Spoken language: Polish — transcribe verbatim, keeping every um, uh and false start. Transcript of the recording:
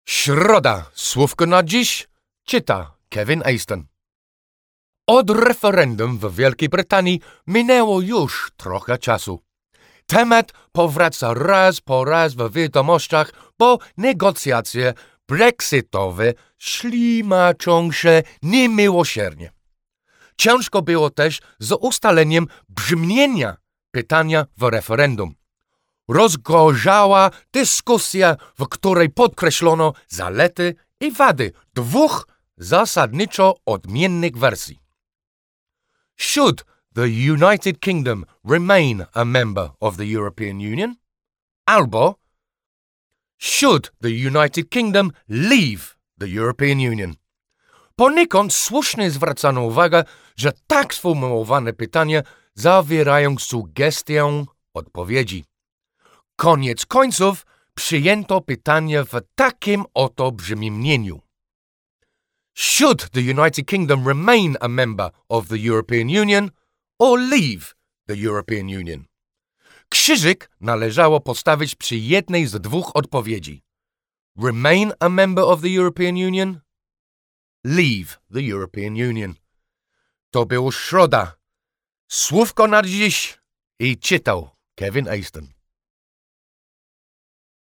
Środa, słówko na dziś, czyta Kevin Aston. Od referendum w Wielkiej Brytanii minęło już trochę czasu. Temat powraca raz po raz w wiadomościach, bo negocjacje brexitowe ślimaczą się niemiłosiernie. Ciężko było też z ustaleniem brzmienia pytania w referendum. Rozgorzała dyskusja, w której podkreślono zalety i wady dwóch zasadniczo odmiennych wersji. Should the United Kingdom remain a member of the European Union? Albo should the United Kingdom leave the European Union? Poniekąd słusznie zwracano uwagę, że tak sformułowane pytania zawierają sugestię odpowiedzi. Koniec końców przyjęto pytanie w takim oto brzmieniu. Should the United Kingdom remain a member of the European Union or leave the European Union? Krzyżyk należało postawić przy jednej z dwóch odpowiedzi. Remain a member of the European Union? Leave the European Union. To było środa. Słówko na dziś i czytał Kevin Aston.